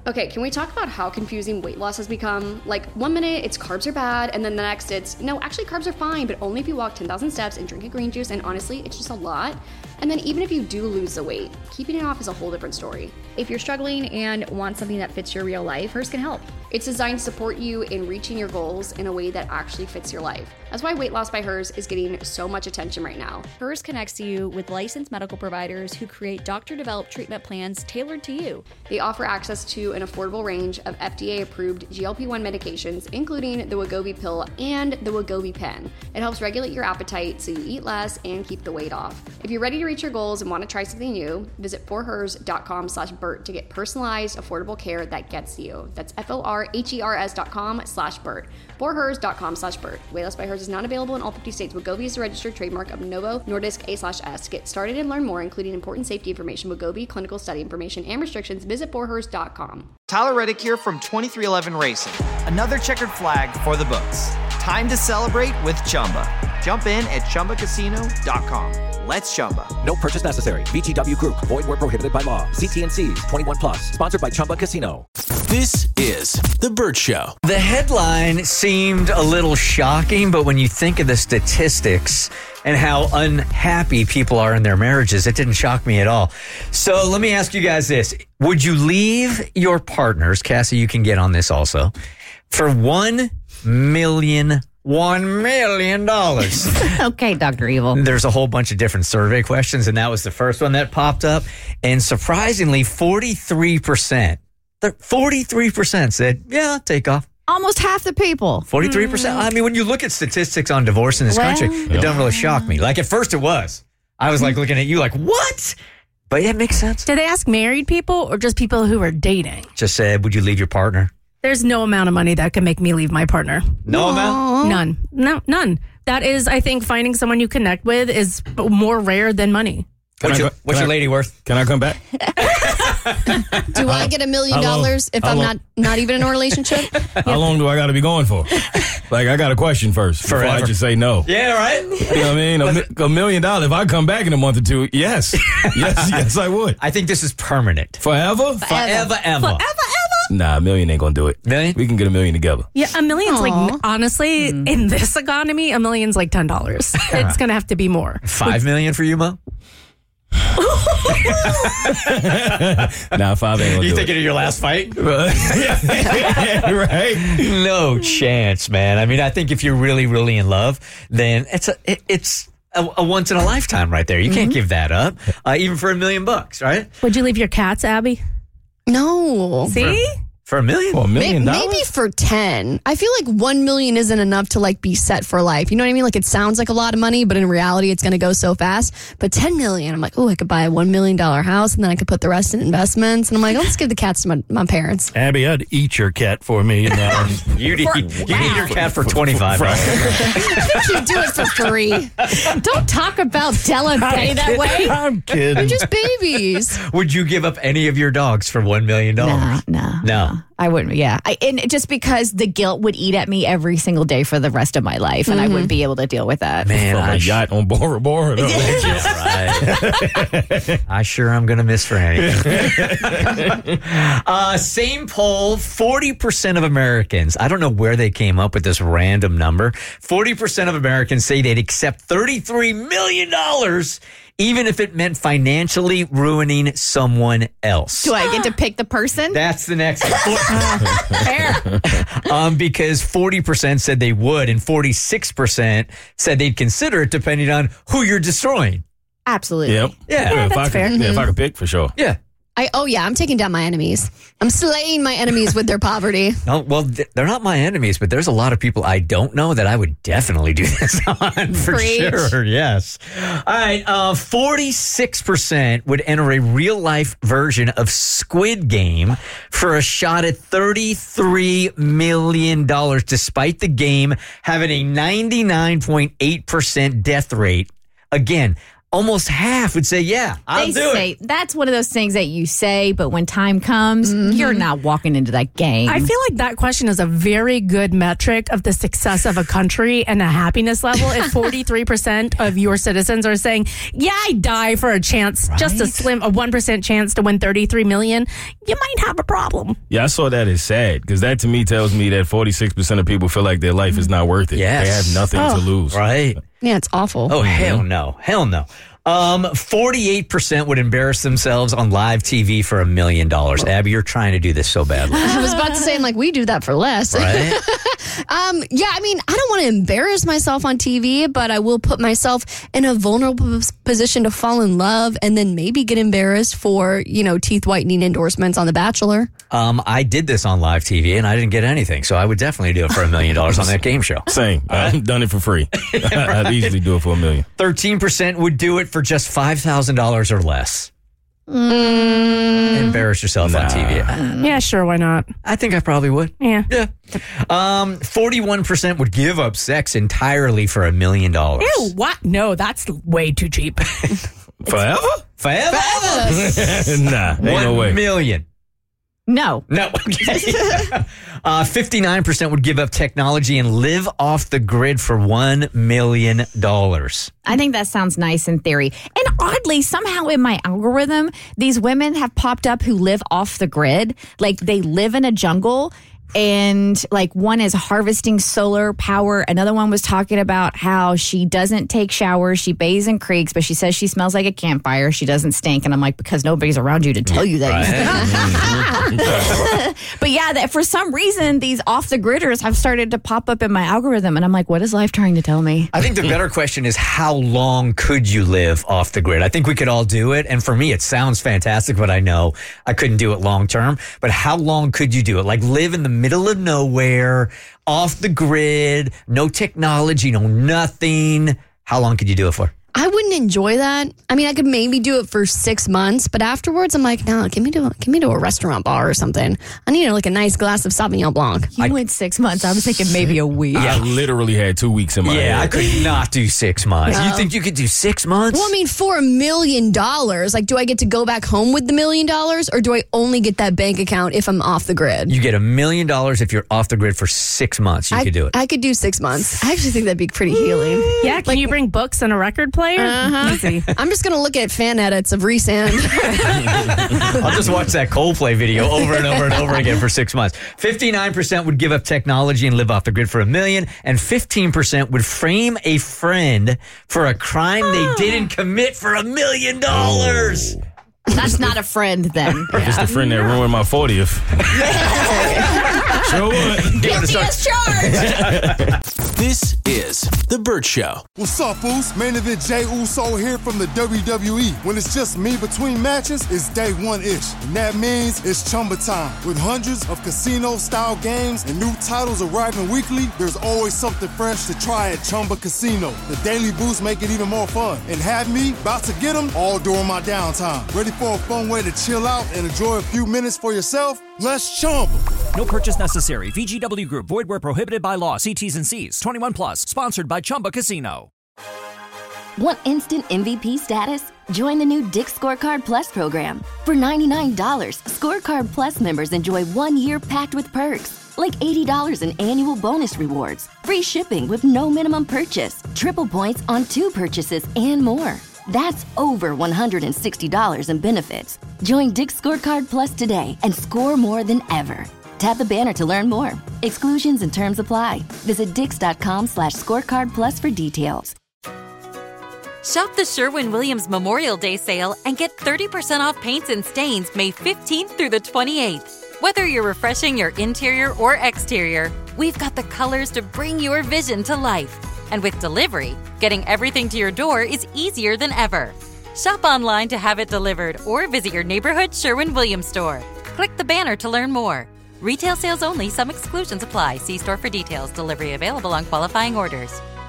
Okay, can we talk about how confusing weight loss has become? Like, 1 minute it's carbs are bad, and then the next it's, no, actually carbs are fine, but only if you walk 10,000 steps and drink a green juice, and honestly, it's just a lot. And then even if you do lose the weight, keeping it off is a whole different story. If you're struggling and want something that fits your real life, Hers can help. It's designed to support you in reaching your goals in a way that actually fits your life. That's why Weight Loss by Hers is getting so much attention right now. Hers connects you with licensed medical providers who create doctor-developed treatment plans tailored to you. They offer access to an affordable range of FDA-approved GLP-1 medications, including the Wegovy pill and the Wegovy pen. It helps regulate your appetite so you eat less and keep the weight off. If you're ready to reach your goals and want to try something new, visit forhers.com/Bert to get personalized, affordable care that gets you. That's forhers.com/Bert. forhers.com/Bert. Weight Loss by Hers is not available in all 50 states. Wegovy is a registered trademark of Novo Nordisk A/S. To get started and learn more, including important safety information, Wegovy, clinical study information, and restrictions, visit forhers.com. Tyler Reddick here from 23XI Racing. Another checkered flag for the books. Time to celebrate with Chumba. Jump in at ChumbaCasino.com. Let's Chumba. No purchase necessary. VGW Group. Void where prohibited by law. See T&Cs. 21 plus. Sponsored by Chumba Casino. This is The Bert Show. The headline seemed a little shocking, but when you think of the statistics and how unhappy people are in their marriages, it didn't shock me at all. So let me ask you guys this. Would you leave your partners, Cassie, you can get on this also, for $1 million? Okay, Dr. Evil. There's a whole bunch of different survey questions, and that was the first one that popped up. And surprisingly, 43% said, yeah, take off. Almost half the people. 43%. I mean, when you look at statistics on divorce in this country, it doesn't really shock me. Like, at first it was. I was like looking at you like, what? But it makes sense. Did they ask married people or just people who are dating? Just said, would you leave your partner? There's no amount of money that can make me leave my partner. No amount? None. No, none. That is, I think, finding someone you connect with is more rare than money. What's your lady worth? Can I come back? Do I get $1 million if I'm not even in a relationship? How long do I got to be going for? Like, I got a question first before I just say no. Yeah, right? You know what I mean? $1 million. If I come back in a month or two, yes. Yes, I would. I think this is permanent. Forever? Forever, ever. Nah, $1 million ain't going to do it. Million? We can get $1 million together. Yeah, $1 million's like, honestly, in this economy, $1 million's like $10. It's going to have to be more. $5 million for you, Mo? Nah, 5 ain't gonna You do thinking it. of your last fight? Right? No chance, man. I mean, I think if you're really, really in love, then it's a once in a lifetime right there. You can't give that up, even for $1 million, right? Would you leave your cats, Abby? No. See? For $1 million? For $1 million? Maybe for 10. I feel like 1 million isn't enough to like be set for life. You know what I mean? Like it sounds like a lot of money, but in reality, it's going to go so fast. But 10 million, I'm like, oh, I could buy a $1 million house and then I could put the rest in investments. And I'm like, let's give the cats to my parents. Abby, I'd eat your cat for me. You'd eat your cat for $25. I think you'd do it for free. Don't talk about Della and Penny that way. I'm kidding. They're just babies. Would you give up any of your dogs for $1 million? No. I wouldn't. Yeah. And just because the guilt would eat at me every single day for the rest of my life, and I wouldn't be able to deal with that. Man, From a yacht on Bora Bora. Right. I sure am going to miss Franny. Same poll, 40% of Americans, I don't know where they came up with this random number, 40% of Americans say they'd accept $33 million even if it meant financially ruining someone else. Do I get to pick the person? That's the next one. Fair. Because 40% said they would, and 46% said they'd consider it depending on who you're destroying. Absolutely. Yep. Yeah. If I could pick, for sure. Yeah. I'm taking down my enemies. I'm slaying my enemies with their poverty. No, well, they're not my enemies, but there's a lot of people I don't know that I would definitely do this on for sure. Yes. All right. 46% would enter a real life version of Squid Game for a shot at $33 million, despite the game having a 99.8% death rate. Again, almost half would say, yeah, I'll do it. That's one of those things that you say, but when time comes, you're not walking into that game. I feel like that question is a very good metric of the success of a country and a happiness level. If 43% of your citizens are saying, yeah, I'd die for a chance, just a 1% chance to win $33 million, you might have a problem. Yeah, I saw that as sad because that to me tells me that 46% of people feel like their life is not worth it. Yes. They have nothing to lose. Right. Yeah, it's awful. Oh, hell no. Hell no. 48% would embarrass themselves on live TV for $1 million. Abby, you're trying to do this so badly. I was about to say, we do that for less. Right? Yeah, I don't want to embarrass myself on TV, but I will put myself in a vulnerable position to fall in love and then maybe get embarrassed for, teeth whitening endorsements on The Bachelor. I did this on live TV and I didn't get anything, so I would definitely do it for $1 million on that game show. Same. I've done it for free. I'd easily do it for $1 million. 13% would do it for just $5,000 or less. Embarrass yourself on TV. Yeah, sure, why not? I think I probably would. Yeah. 41% would give up sex entirely for $1 million. Ew, what? No, that's way too cheap. Forever? Forever? Nah, ain't no way. $1 million. No. 59% would give up technology and live off the grid for $1 million. I think that sounds nice in theory. And oddly, somehow in my algorithm, these women have popped up who live off the grid. Like they live in a jungle. And one is harvesting solar power. Another one was talking about how she doesn't take showers. She bathes in creeks, but she says she smells like a campfire. She doesn't stink. And I'm like, because nobody's around you to tell you that. But yeah, for some reason, these off the gridders have started to pop up in my algorithm. And I'm like, what is life trying to tell me? I think the better question is how long could you live off the grid? I think we could all do it. And for me, it sounds fantastic, but I know I couldn't do it long term. But how long could you do it? Live in the middle of nowhere, off the grid, no technology, no nothing. How long could you do it for? I wouldn't enjoy that. I could maybe do it for 6 months, but afterwards I'm like, no, give me to a restaurant bar or something. I need a nice glass of Sauvignon Blanc. You went 6 months. I was thinking maybe a week. I literally had 2 weeks in my head. I could not do 6 months. You think you could do 6 months? Well, for $1 million, do I get to go back home with the $1 million, or do I only get that bank account if I'm off the grid? You get $1 million if you're off the grid for 6 months. You could do it. I could do 6 months. I actually think that'd be pretty healing. Yeah, can you bring books and a record player? I'm just going to look at fan edits of Resand. I'll just watch that Coldplay video over and over and over again for 6 months. 59% would give up technology and live off the grid for $1 million, and 15% would frame a friend for a crime they didn't commit for $1 million. That's not a friend then. If it's the friend that ruined my 40th. Sure would. Guilty as charged. This is The Burt Show. What's up, fools? Main event Jey Uso here from the WWE. When it's just me between matches, it's day one-ish. And that means it's Chumba time. With hundreds of casino-style games and new titles arriving weekly, there's always something fresh to try at Chumba Casino. The daily boosts make it even more fun. And have me about to get them all during my downtime. Ready for a fun way to chill out and enjoy a few minutes for yourself? Let's Chumba. No purchase necessary. VGW Group. Void where prohibited by law. See T's and C's. 21 plus. Sponsored by Chumba Casino. Want instant MVP status? Join the new Dick's Scorecard Plus program. For $99, Scorecard Plus members enjoy 1 year packed with perks, like $80 in annual bonus rewards, free shipping with no minimum purchase, triple points on 2 purchases, and more. That's over $160 in benefits. Join Dick's Scorecard Plus today and score more than ever. Tap the banner to learn more. Exclusions and terms apply. Visit dix.com/scorecard plus for details. Shop the Sherwin-Williams Memorial Day sale and get 30% off paints and stains May 15th through the 28th. Whether you're refreshing your interior or exterior, we've got the colors to bring your vision to life. And with delivery, getting everything to your door is easier than ever. Shop online to have it delivered or visit your neighborhood Sherwin-Williams store. Click the banner to learn more. Retail sales only. Some exclusions apply. See store for details. Delivery available on qualifying orders.